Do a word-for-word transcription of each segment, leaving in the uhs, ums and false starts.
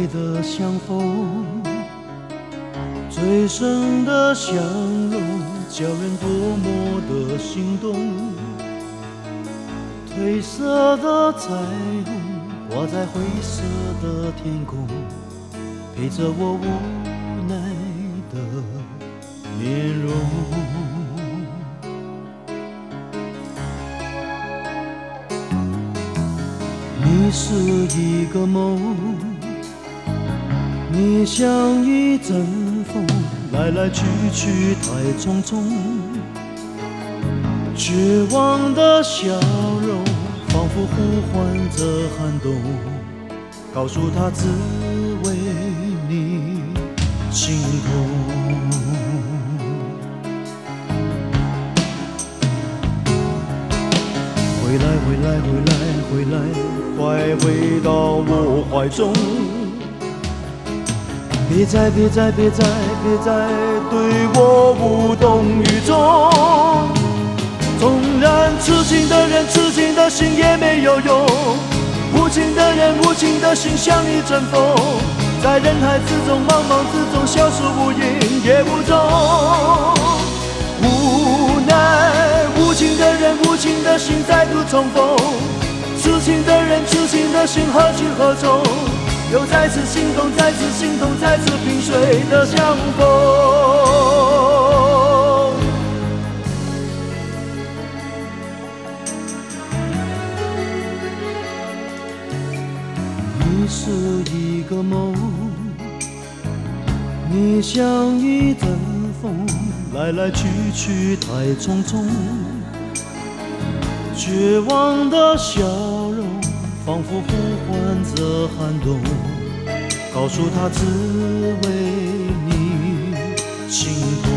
味的相逢，最深的相拥，叫人多么的心动。褪色的彩虹挂在灰色的天空，陪着我无奈的面容。你是一个梦，你像一阵风，来来去去太匆匆。绝望的笑容仿佛呼唤着寒冬，告诉他只为你心痛。回来回来回来回来，快回到我怀中。别再别再别再别再对我无动于衷。纵然痴情的人痴情的心也没有用，无情的人无情的心像一阵风，在人海之中茫茫之中消失无影也无踪。无奈无情的人无情的心再度重逢，痴情的人痴情的心何去何从，又再次心痛再次心痛再次萍水的相逢。你是一个梦，你像一阵风，来来去去太匆匆。绝望的笑容仿佛呼唤着寒冬，告诉他只为你心痛。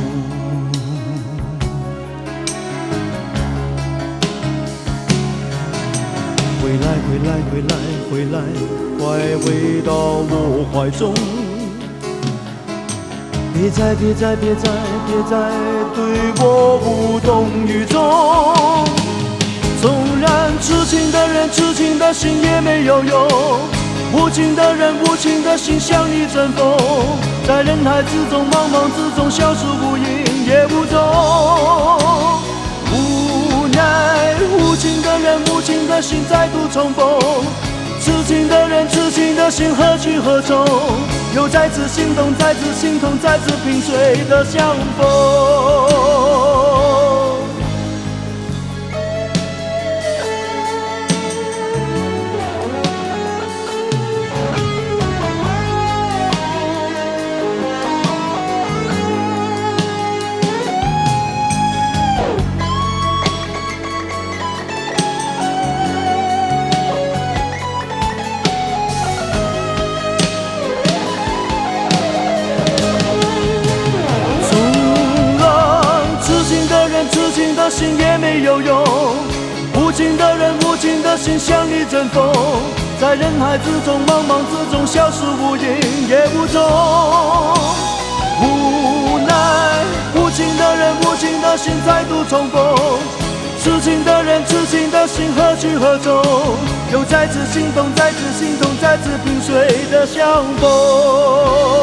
回来回来回来回来，快回到我怀中。别再别再别再别再对我无动于衷。纵然痴情的人痴情的心也没有用，无情的人无情的心像一阵风，在人海之中茫茫之中消失无影也无踪。无奈无情的人无情的心再度重逢，痴情的人痴情的心何去何从，又再次心动再次心痛再次萍水的相逢。痴情的心也没有用，无情的人无情的心像一阵风，在人海之中茫茫之中消失无影也无踪。无奈无情的人无情的心再度重逢，痴情的人痴情的心何去何从，又再次心动再次心痛再次萍水的相逢。